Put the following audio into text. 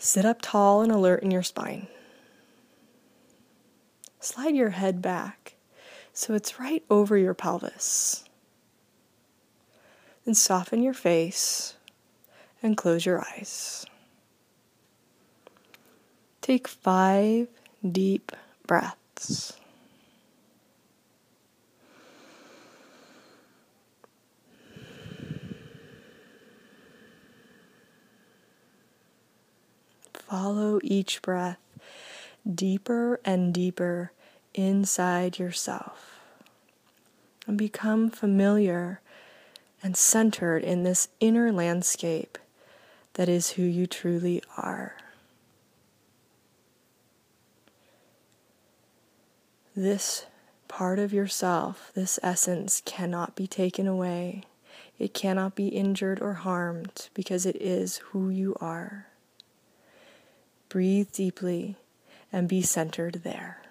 Sit up tall and alert in your spine. Slide your head back so it's right over your pelvis. Then soften your face and close your eyes. Take 5 deep breaths. Follow each breath deeper and deeper inside yourself and become familiar and centered in this inner landscape that is who you truly are. This part of yourself, this essence, cannot be taken away. It cannot be injured or harmed because it is who you are. Breathe deeply and be centered there.